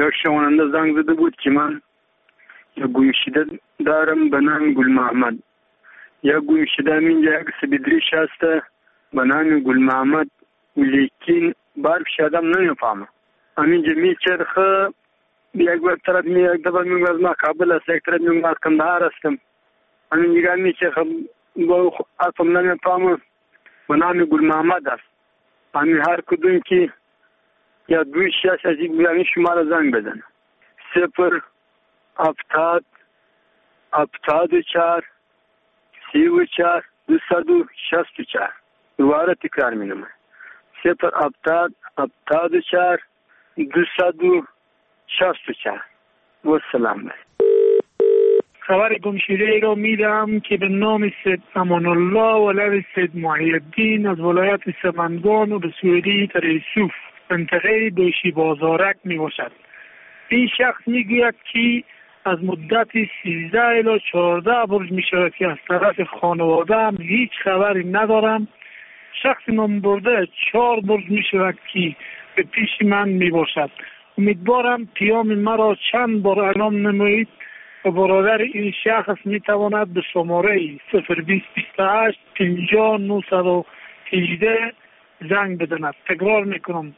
یک شنونده زنگ زده بود که من یک گوشیده دارم به نام گل محمد. یک گوشیده اینجا یک سبیدریش هست به نام گل محمد، لیکن برفش آدم نمیفهمه. همینجا میچرخه، یک طرف یک دفعه میگه از ما کابل است، یک طرف میگه از کندهار هستم. همینجا میچرخه با اصلا نمیفهمه. به نام گل محمد است. همین هر کدوم که یا 26 از این بیانی شما را زنگ بزنه. 074 34 264. دوباره تکرار مینمه 074 264. و سلام. خبر گمشده ای را میدم که به نام سید امان الله ولد سید محی الدین از ولایت سمنگان و به سویده تریسوف منطقه دوشی بازارک می باشد. این شخص می گوید که از مدت 13 الی 14 برج می شود که از طرف خانواده هم هیچ خبری ندارم. شخص نام برده 4 برج می شود که به پیش من می باشد. امیدوارم پیام مرا چند بار اعلام نمایید و برادر این شخص می تواند به شماره 02028 50 918 زنگ بزند. تکرار میکنم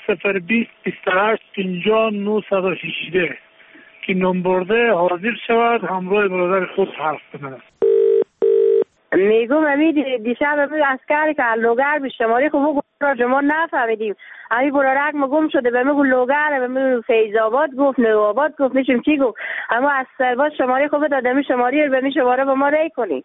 02028 50 918 که نمبرده حاضر شود همراه برادر خود حرف بزند. میگم دیشب اسکر که لوگر به شماره خوب را ما نفهمیدیم. امی برادرک ما گم شده به میگو لوگر، به میگو فیض‌آباد گفت، نوآباد گفت، میشیم چی گفت. اما از سرباز شماره خوب داده می شماره به می شماره با ما ری کنی.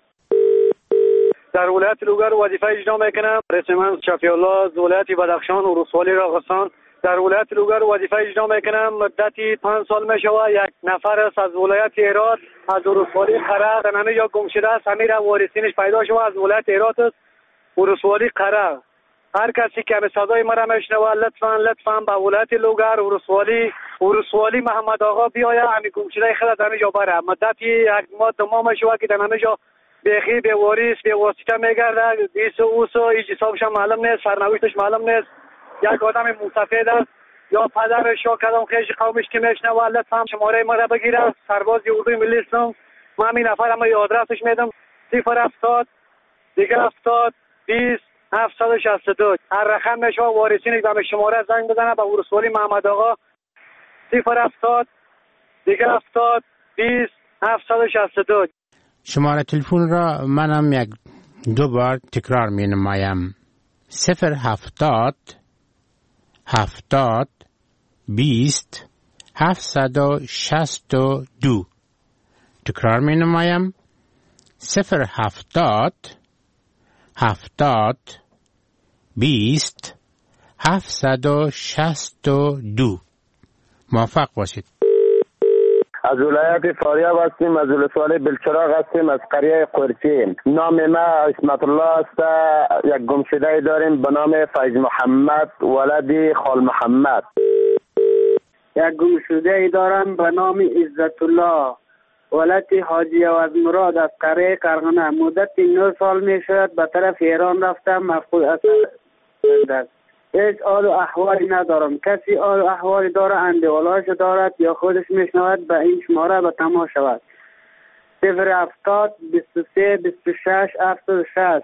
در ولایت لوگر وظیفه اجرا میکنم. رئیس من شفیع الله از ولایت بدخشان و ولسوالی راغستان در ولایت لوگر وظیفه اجرا میکنم. مدتی 5 سال میشود یک نفر است از ولایت هرات از ولسوالی قره در یا گم شده است. امیر وارثینش پیدا شده از ولایت هرات است ولسوالی قره. هر کسی که به صدای مرا میشنوه لطفاً به ولایت لوگر ولسوالی محمد آقا بیاید همین گم شده خود در اینجا بره. مدتی 1 ماه 2 ماه میشود که در اینجا بخی به واریس به واسطه میگرده. اوسو هیچ حسابش معلوم نیست، سرنوشتش معلوم نیست. یک آدم مسافر است یا پدرش یا کدام خیش قومش که میشنوه لطفاً شماره ما را بگیره. سرباز اردوی ملی اسلام. من این نفر ما آدرسش میدم 070 70 20 762. هر رقم میشه وارثین به شماره زنگ بزنه به ولسوالی محمد آقا 070 70 20 762. شماره تلفن را منم 2 بار تکرار می نمایم 070 70 20 762. تکرار می نمایم 070 70 20 762. موفق باشید. از ولایت فاریاب هستیم، از ولسوالی بلچراغ هستیم، از قریه قرچی. نام ما اسمت الله است. یک گمشده داریم به نام فیض محمد ولد خال محمد. یک گمشده دارم به نام عزت الله ولد حاجی عوض مراد از قریه قرغنه. مدت 9 سال می شود به طرف ایران رفتم. مفقود اصل هیچ حال و احوالی ندارم. کسی حال و احوالی داره اندیولاش دارد یا خودش میشنود به این شماره به تماس شود 070 23 26 76.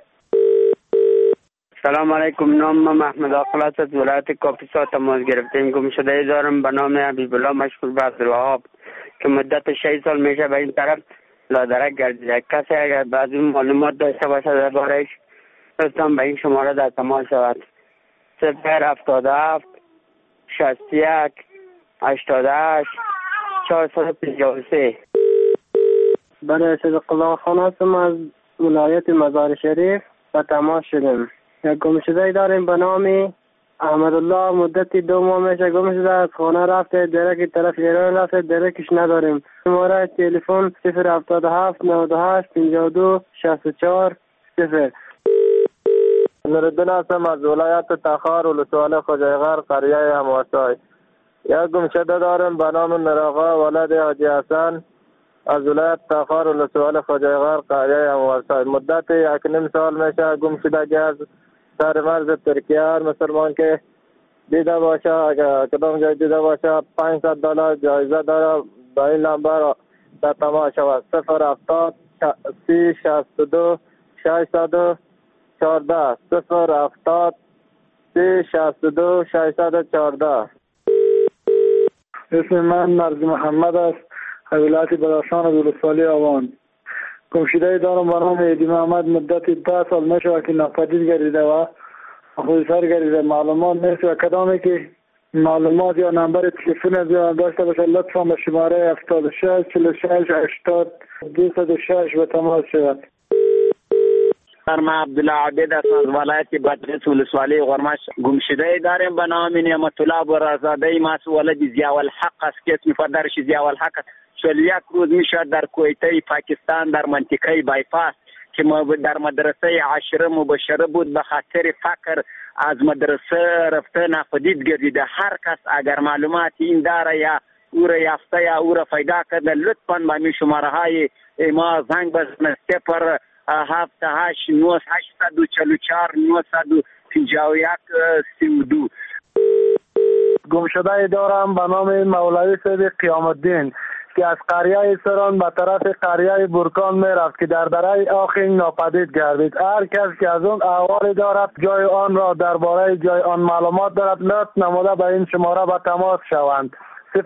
سلام علیکم. نام من محمد آقلات از ولایت کاپیسا تماس گرفتیم. گمشده دارم به نام حبیب الله مشهور به عبدالوهاب که مدت 6 سال میشه به این طرف لادرک گردیده. کسی اگر بعض این معلومات داشته باشه درباره‌اش لطفاً به این شماره در تماس شود 077 61 88 453. برای صدق الله خان هستم از ولایت مزار شریف و تماس شدیم. یک گمشده داریم به نام احمد الله. مدتی 2 ماه میشه گم شده. از خانه رفته درکی طرف ایران رفته درکش نداریم. شماره تلفن 077 98 52 64 0. نوردین هستم از ولایت تخار ولسوالی خوجایغر قریه همواسای. یک گمشده دارم به نام نراغا ولد حاجی حسن از ولایت تخار ولسوالی خوجایغر قریه همواسای. مدت 1.5 سال میشه گمشدگی از سر مرز ترکیه مسلمان که دیده باشه، اگر کدام جای دیده باشه $500 جایزه داره. با این نمبر در تماس شود 070 362 614 070 362 614. اسم من مرزی محمد است، از ولایت بدخشان از ولسوالی آوان. گمشده دارم به نام ایدی محمد. مدت 10 سال میشه که ناپدید گردیده و خود سر گردیده. معلومات نیست و کدامی که معلومات یا نمبر تلفن داشته باشه لطفا به شماره 76 46 80 206 به تماس شود. ما عبدالله عبید است از ولایت بادغیس ولسوالی غرمش. گمشده داریم به نام نعمت الله برازاده ماس ولد ضیاء الحق است که اسم پدرش ضیاء الحق است. یک روز میشد در کویته پاکستان در منطقه بایپاس که در مدرسه عاشره مبشره بود، به خاطر فقر از مدرسه رفته ناپدید گردیده. هر کس اگر معلومات این داره یا او را یافته یا او را پیدا کرده لطفاً به می شماره های ما زنگ بزنه 078 844 951 32. گمشده دارم به نام مولوی سید قیام الدین که از قریه سران به طرف قریه برکان می رفت که در دره آخین ناپدید گردید. هر کس که از اون احوال دارد جای آن را درباره جای آن معلومات دارد لطف نموده به این شماره به تماس شوند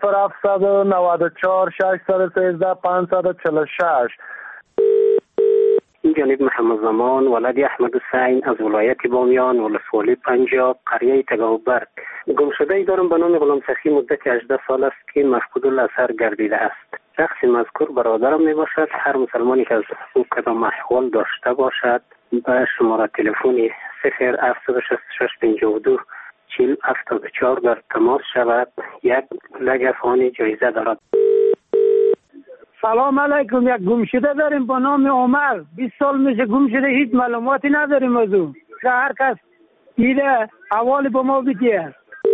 0794 613 546. این جانب محمد زمان ولد احمد حسین از ولایت بامیان ولسوالی پنجاب قریه تگاوبرگ. گمشده دارم به نام غلام سخی. مدت 18 سال است که مفقود الاثر گردیده است. شخص مذکور برادرم می باشد. هر مسلمانی که از او کدام احوال داشته باشد به شماره تلفنی 0766 52 4074 در تماس شود. یک لگ افغانی جایزه دارد. سلام علیکم. یک گمشده داریم به نام عمر. 20 سال میشه گمشده، هیچ معلوماتی نداریم از او. هر کس میده حوالی به ما بده.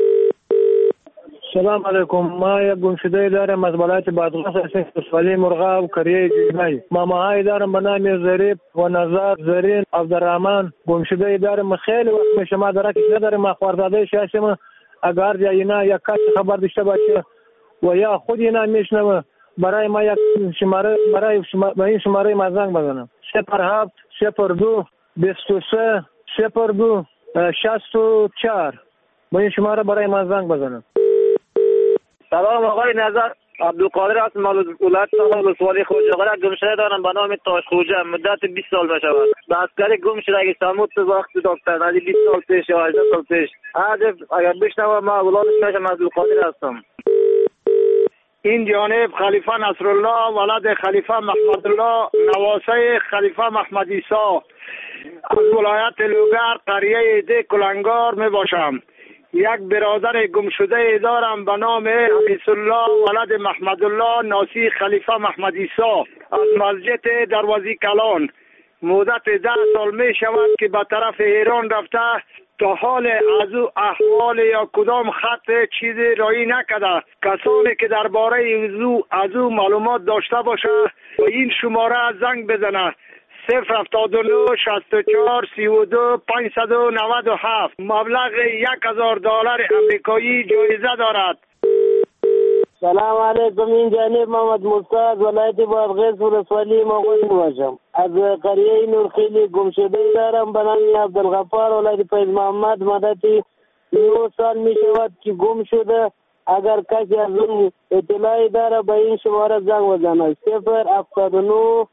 سلام علیکم. ما یک گمشده دارم از ولایت بادغیس ولسوالی مرغاب قریه جیمای. ماماهای دارم به نام ظریف و نزار زرین عبدالرحمن. گمشده دارم خیلی وقت میشه ما درکش نداریم. ما خوارزاده شاشم. اگر یا اینا یک کس خبر داشته باشه و یا خود اینا میشنوه برای ما یک شماره برای این شماره ما زنگ بزنم 07 02 23 02 64. با این شماره برای ما زنگ بزنم. سلام آقای نظر، عبدالقادر هستم. ولایت ولسوالی خوجه‌قره. گمشده دارم به نام تاش خوجه. مدت 20 سال بشود. به عسکری گم شده اگه سامود تو وقت دکتر ندی 20 سال پیش یا 18 سال پیش. اگر بشنوه ما اولادش میشم. عبدالقادر هستم. این جانب خلیفه نصرالله ولد خلیفه محمد الله نواسه خلیفه محمد عیسی از ولایت لوگر قریه ده کلنگار می باشم. یک برادر گمشده دارم به نام حدیث الله ولد محمد الله ناسی خلیفه محمد عیسی از مسجد دروازی کلان. مدت 10 سال می شود که به طرف ایران رفته. تا حال از او احوال یا کدام خط چیزی رایی نکده. کسانی که درباره از او معلومات داشته باشه و این شماره زنگ بزنه 079 64 32 597. مبلغ $1000 امریکایی جایزه دارد. سلام علیکم. این جانب محمد موسی از ولایت بادغیس ولسوالی مغول باشم. از قریه نورخیلی گمشده دارم به نام عبدالغفار ولایت فیض محمد. مدتی 9 سال می شود که گم شده. اگر کسی از اون اطلاعی داره به این شماره زنگ بزنه 079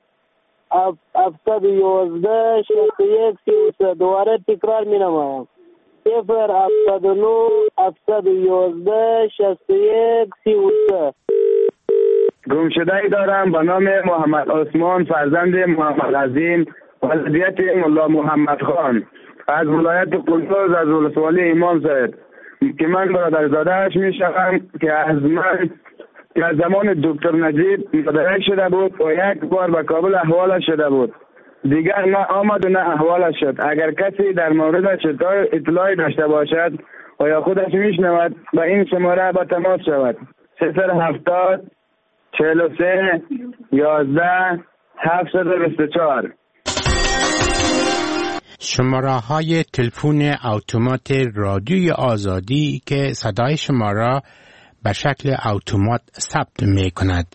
711 61 33. دوباره تکرار می نمایم 079 711 61 33. گمشده دارم به نام محمد عثمان فرزند محمد عظیم ولایت مولا محمد خان از ولایت قندوز از ولسوالی امام زاید که من برادرزاده‌اش میشم که از زمان دکتر نجیب مدرک شده بود و یک بار به کابل احوالش شده بود. دیگر نه آمد و نه احوالش شد. اگر کسی در موردش اطلاعی داشته باشد و یا خودش میشنود به این شماره با تماس شود 070 43 11 724. شماره های تلفن اتومات رادیوی آزادی که صدای شما را به شکل اتومات ثبت می کند.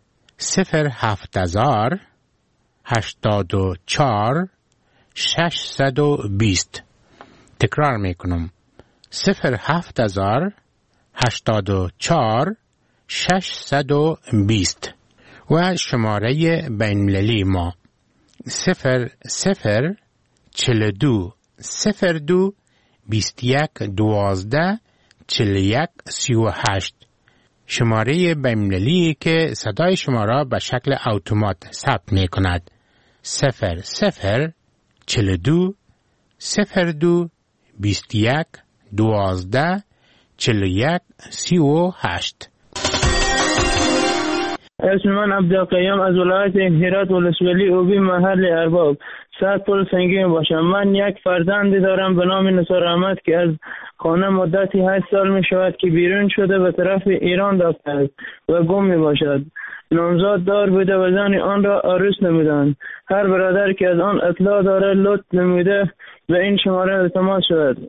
07000 84 620. تکرار می کنم. 07000 84 620 و شماره بین‌المللی ما 0042 02 21 12 41 38. شماره بین‌المللی که صدای شما را به شکل اتومات ثبت می کند. 0042 02 21 12 41 38. اسم من عبدالقیوم از ولایت هرات ولسوالی اوبی محل ارباب. ساعت پل سنگین باشم. من یک فرزندی دارم به نام نثار احمد که از خانه مدتی 8 سال می شود که بیرون شده به طرف ایران رفته است و گم می باشد. نامزاد دار بوده و زن آن را عروس نمودند. هر برادر که از آن اطلاع داره لطف نموده به این شماره تماس شود.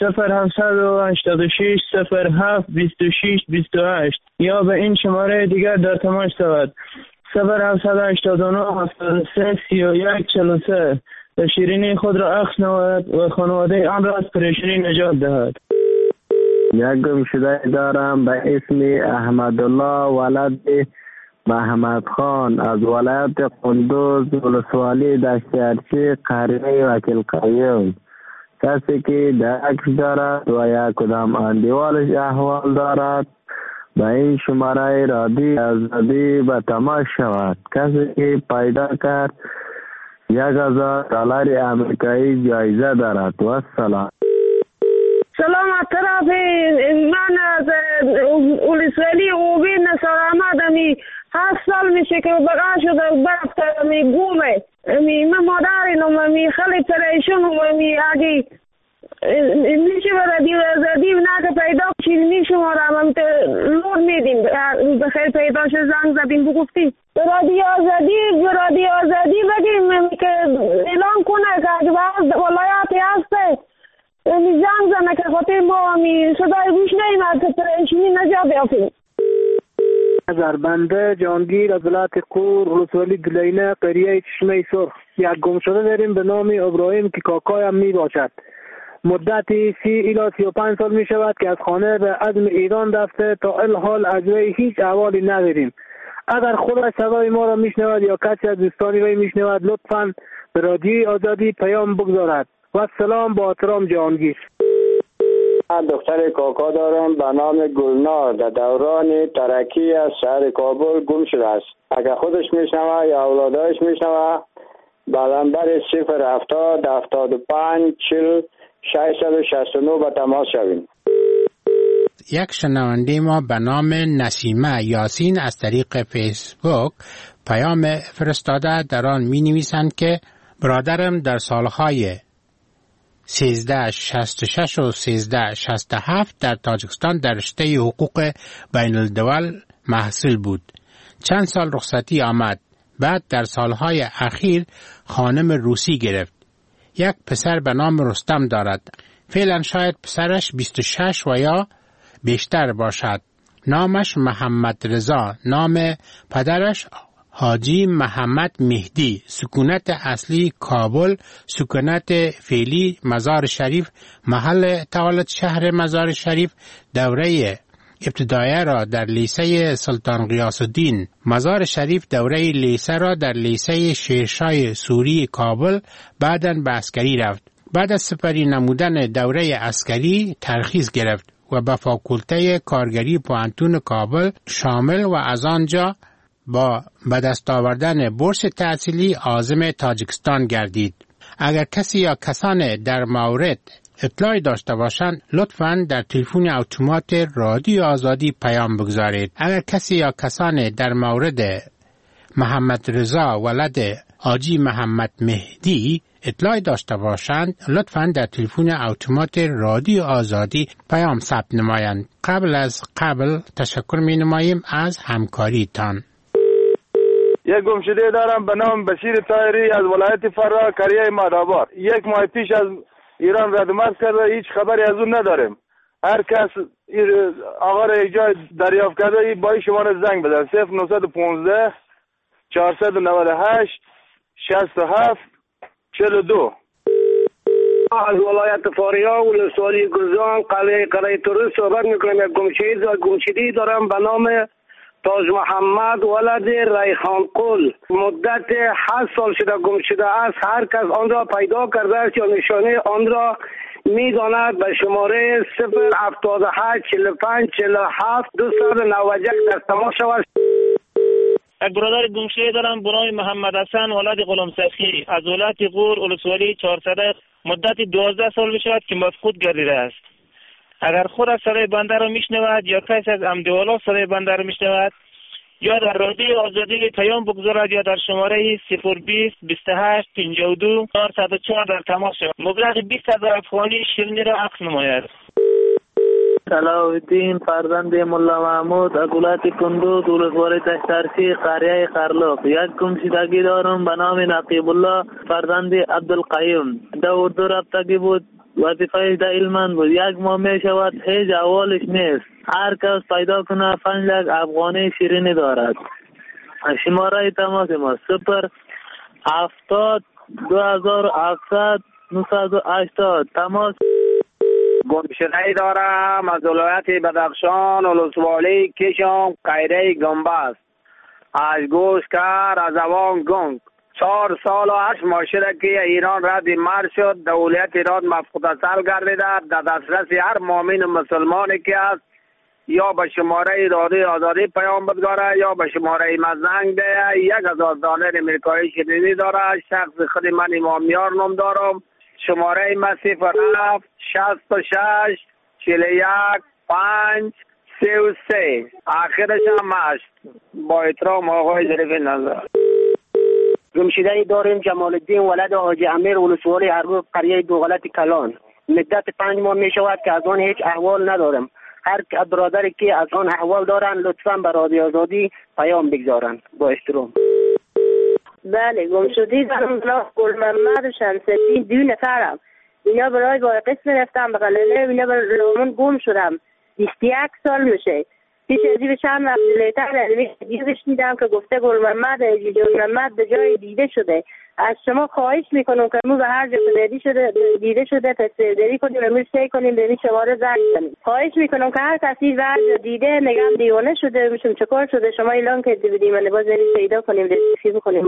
0786 07 26 28 یا به این شماره دیگر در تماس شود. 0789 73 31 43 و شیرینی خود را اخذ نماید و خانواده آن را از پریشانی نجات دهد. یک گمشده دارم به اسم احمدالله ولد محمد خان از ولایت قندوز ولسوالی دشت ارچی قریه وکیل قیوم. کسی که درک دارد و یک کدام اندیوالش احوال دارد به این شماره رادی آزادی به تماس شود. کسی که پیدا کرد $1000 امریکایی جایزه دارد. و سلام. سلام از طرف من از ولسوالی اوبی نثار احمد. 8 سال میشه که بقا شده برفته گومه. من مادرینم خیلی پریشونم. اگه میشه رادیو آزادی نه پیدا کنیم میشمارم لور میدیم بخیر پیدا شد زنگ زدیم بگفتیم رادیو آزادی بگیم که اعلان کنه که اگه ولایتی هسته زنگ زنه که خاطر ما صدای گوش نیمد که پریشونی نجات بیافیم. زربنده جانگیر از ولایت قور ولسوالی گلینه قریه چشمه سرخ. یک گمشده داریم به نام ابراهیم که کاکایم می باشد. مدتی 30 الی 35 سال می شود که از خانه به عزم ایران رفته. تا الحال از وی هیچ احوالی نداریم. اگر خودش صدای ما را میشنود یا کسی از دوستانی وی میشنود لطفاً به رادیوی آزادی پیام بگذارد. و سلام با احترام جهانگیر. دختر کاکا دارم به نام گلنار در دوران ترکی از شهر کابل گم شده است. اگر خودش میشنوه یا اولادش میشنوه به نمبر 070 75 40 669 به تماس شویم. یک شنونده ما به نام نسیمه یاسین از طریق فیسبوک پیام فرستاده. در آن می نویسند که برادرم در سالهای 1366 و 1367 در تاجیکستان در رشته حقوق بین الدول محصول بود. چند سال رخصتی آمد. بعد در سالهای اخیر خانم روسی گرفت. یک پسر به نام رستم دارد. فعلا شاید پسرش 26 و یا بیشتر باشد. نامش محمد رضا. نام پدرش حاجی محمد مهدی. سکونت اصلی کابل. سکونت فعلی مزار شریف. محل تولد شهر مزار شریف. دوره ابتدایه را در لیسه سلطان غیاث الدین مزار شریف. دوره لیسه را در لیسه شیرشاه سوری کابل. بعداً به عسکری رفت. بعد از سپری نمودن دوره عسکری ترخیص گرفت و به فاکولته کارگری پوهنتون کابل شامل و از آنجا با به دست آوردن بورس تحصیلی عازم تاجیکستان گردید. اگر کسی یا کسان در مورد اطلاعی داشته باشند لطفاً در تلفن اتومات رادیو آزادی پیام بگذارید. اگر کسی یا کسان در مورد محمد رضا ولد حاجی محمد مهدی اطلاعی داشته باشند لطفاً در تلفن اتومات رادیو آزادی پیام ثبت نمایند. قبل تشکر می نماییم از همکاریتان. یک گمشده دارم به نام بشیر طاهری از ولایت فرا قریه مادآباد. 1 ماه پیش از ایران رد مرز کرده، هیچ خبری از اون نداریم. هر کس آقا را اینجا دریافت کرده با شماره زنگ بزن 0915 498 67 42. از ولایت فاریا ولسوالی گرزان قلعه تروس صحبت میکنم. یک گمشده دارم به نام تاج محمد ولد ریحان قل. مدت 8 سال شده گم شده است. هر کس آن را پیدا کرده است یا نشانه آن را میداند به شماره 078 45 47 291 در تماس شود. یک برادر گمشده دارم به نام محمد حسن ولد غلام سخی از ولایت غور ولسوالی 400. مدت 12 سال میشود که مفقود گردیده است. اگر خود از صدای بنده را میشنود یا کسی از امدوالا صدای بنده را میشنود یا در رادیو آزادی پیام بگذارد یا در شماره 020 28 52 404 در تماس شود. مبلغ 20,000 افغانی شیرینی را عقد نماید. صلاح الدین فرزند ملا محمود از ولایت کندوز ولسوالی تشترسی قریه خرلوق. یک گمشدگی دارم به نام نقیب الله فرزند عبدالقیوم. در اردو رابطگی بود، وظیفه در علمان بود. 1 ماه می شود هیچ احوالش نیست. هر کس پیدا کنه 5 لک افغانی شیرینی دارد. شماره تماس ما 070 2700 980. تماس. گمشده دارم از ولایت بدخشان ولسوالی کشم قریه گنبست. از گوشکر از اوان گنگ 4 سال و 8 ماه شده که ایران رد مرز شد. دولت ایران مفقود اصل گردیده. در دسترس هر مؤمن و مسلمانی که است یا به شماره رادیو آزادی پیام بگذاره یا به شماره مزنگ ده. 1000 دلار امریکایی شیرینی داره. شخص خود من امامیار نام دارم. شماره ما 07 66 41 5 33. آخرش هم است. با احترام آقای ظریف نظر. گمشده داریم جمال الدین ولد حاجی امیر ولسوالی ارباب قریه دوغلط کلان. مدت 5 ماه می شود که از آن هیچ احوال ندارم. هر برادری که از آن احوال دارن لطفاً به رادیو آزادی پیام بگذارن. با احترام. بله گمشده دارم گل محمد و شمس‌الدین 2 نفرم. اینا برای با قسم رفتم به قلعه. اینا برای رامون گم شدم 21 سال میشه. پیش از این چند وقت لیتر علمی دیگه دیدم که گفته گل محمد به جای دیده شده. از شما خواهش میکنم که مو به هر جا دیده شده تصدیری کنیم و میشه کنیم به این شماره زنگ کنیم. خواهش میکنم که هر کسی هر جا دیده نگم دیوانه شده میشم چه کار شده شما اعلان کردید بدیم من باز پیدا کنیم رسیفی بکنیم.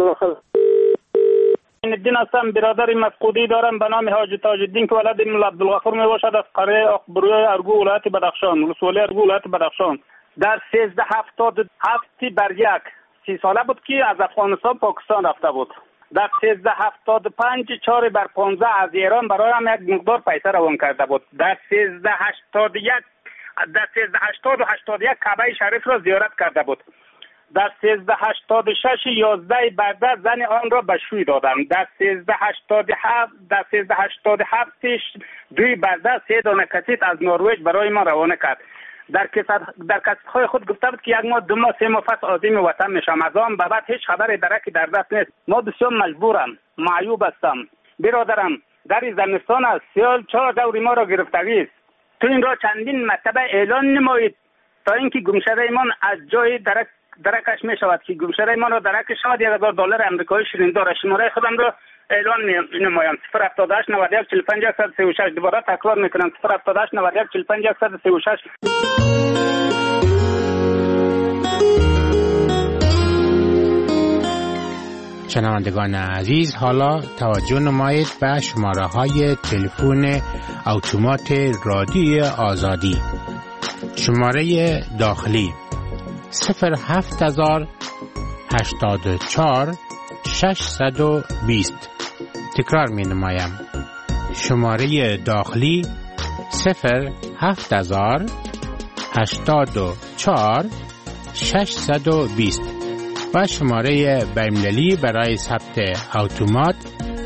الدین هستم برادر مفقودی دارم به نام حاجی تاج الدین که ولد مولا عبدالغفور می باشد از قریه اخبروی ارگو ولایت بدخشان ولسوالی ارگو ولایت بدخشان. در 1377 بر 1 30 ساله بود که از افغانستان پاکستان رفته بود. در 1375 4 بر 15 از ایران برایم یک مقدار پیسه روان کرده بود. در 1380 و 81 کعبه شریف را زیارت کرده بود. در 1386 11 برده زن آن را به شوی دادم. در 1387 2 برده 3 دانه کسیت از نروژ برای ما روانه کرد. در کسب‌های خود گفته بود که 1 ماه 2 ماه 3 ماه پس عازم وطن میشم. از آن به بعد هیچ خبری درکی در دست نیست. ما بسیار مجبورم، معیوب هستم. برادرم در زمستان است سیال 4 دوری ما را گرفتگی است. تو این را چندین مرتبه اعلان نمایید تا اینکه گمشده ایمان از جای درکش می شود که گمشده ایمان را درک شود. 1000 دلار امریکایی شیرین داره. شماره خودم را اعلان نمایم 078 91 45 136. دوباره تکرار میکنم 078 91 45 136. شنوندگان عزیز حالا توجه نمایید به شماره های تلفن اتومات رادیو آزادی. شماره داخلی 07000 84 620. تکرار می نمایم. شماره داخلی 07000 84 620 و شماره بین‌المللی برای ثبت اتومات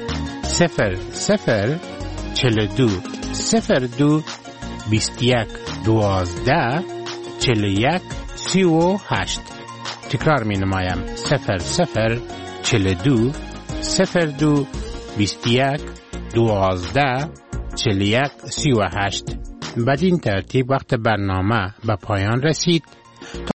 0042 02 21 12 41 38. تکرار می نمایم 0042 02 21 12 41 38. بدین ترتیب وقت برنامه به پایان رسید.